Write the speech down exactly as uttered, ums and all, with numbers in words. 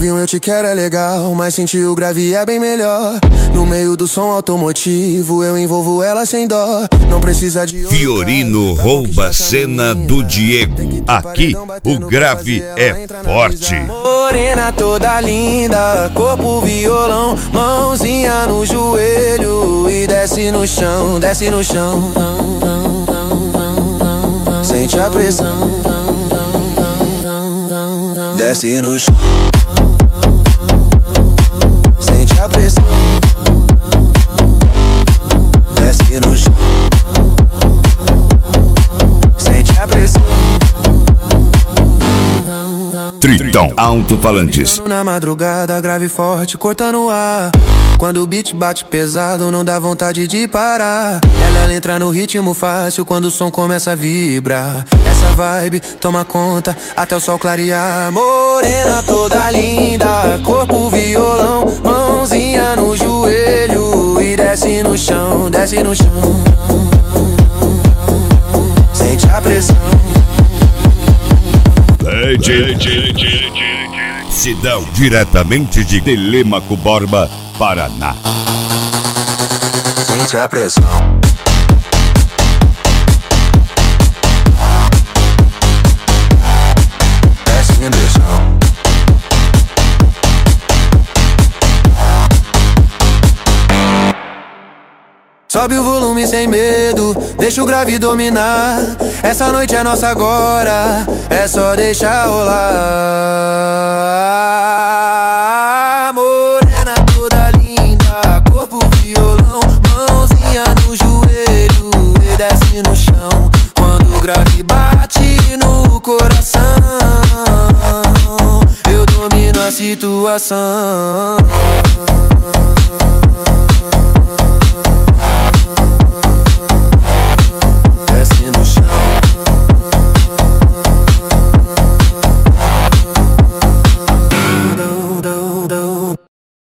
Ouvir um eu te quero é legal, mas sentir o grave é bem melhor. No meio do som automotivo eu envolvo ela sem dó. Não precisa de Fiorino rouba a cena do Diego. Aqui o grave é forte. Morena toda linda, corpo violão, mãozinha no joelho e desce no chão, desce no chão. Sente a pressão, desce no chão. Sente a pressão, desce no chão. Sente a pressão. Tritão Alto-Falantes. Na madrugada, grave forte, cortando o ar. Quando o beat bate pesado, não dá vontade de parar. Ela entra no ritmo fácil quando o som começa a vibrar. Essa vibe toma conta até o sol clarear. Morena toda linda, corpo violão, mãozinha no joelho e desce no chão, desce no chão. Sente a pressão. Sidão, diretamente de Telêmaco Borba, Paraná. Sente a pressão. Desce no chão. Sobe o volume sem medo, deixa o grave dominar. Essa noite é nossa agora, é só deixar rolar. Morena toda linda, corpo violão, mãozinha no joelho e desce no chão. Quando o grave bate no coração, eu domino a situação.